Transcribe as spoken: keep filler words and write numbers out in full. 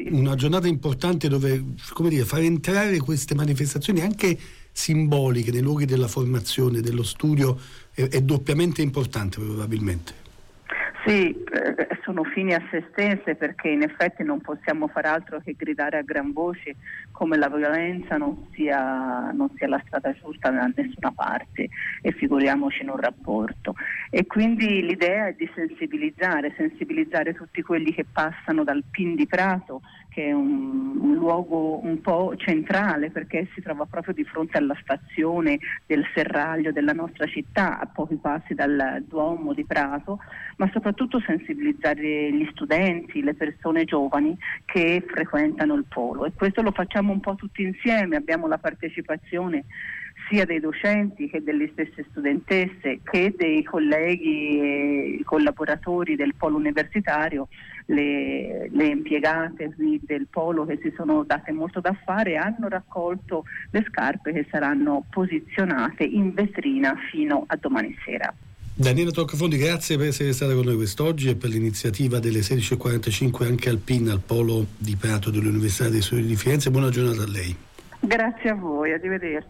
una giornata importante dove, come dire, far entrare queste manifestazioni anche simboliche nei luoghi della formazione, dello studio è, è doppiamente importante probabilmente. Sì, eh, sono fini a se stesse, perché in effetti non possiamo far altro che gridare a gran voce come la violenza non sia, non sia la strada giusta da nessuna parte, e figuriamoci in un rapporto. E quindi l'idea è di sensibilizzare, sensibilizzare tutti quelli che passano dal Pin di Prato, che è un, un luogo un po' centrale, perché si trova proprio di fronte alla stazione del serraglio della nostra città, a pochi passi dal Duomo di Prato, ma soprattutto sensibilizzare gli studenti, le persone giovani che frequentano il polo, e questo lo facciamo un po' tutti insieme. Abbiamo la partecipazione sia dei docenti che delle stesse studentesse, che dei colleghi e collaboratori del polo universitario. Le, le impiegate del polo, che si sono date molto da fare, hanno raccolto le scarpe che saranno posizionate in vetrina fino a domani sera. Daniela Toccafondi, grazie per essere stata con noi quest'oggi e per l'iniziativa delle sedici e quarantacinque anche al Pin, al polo di Prato dell'Università dei Studi di Firenze. Buona giornata a lei. Grazie a voi, arrivederci.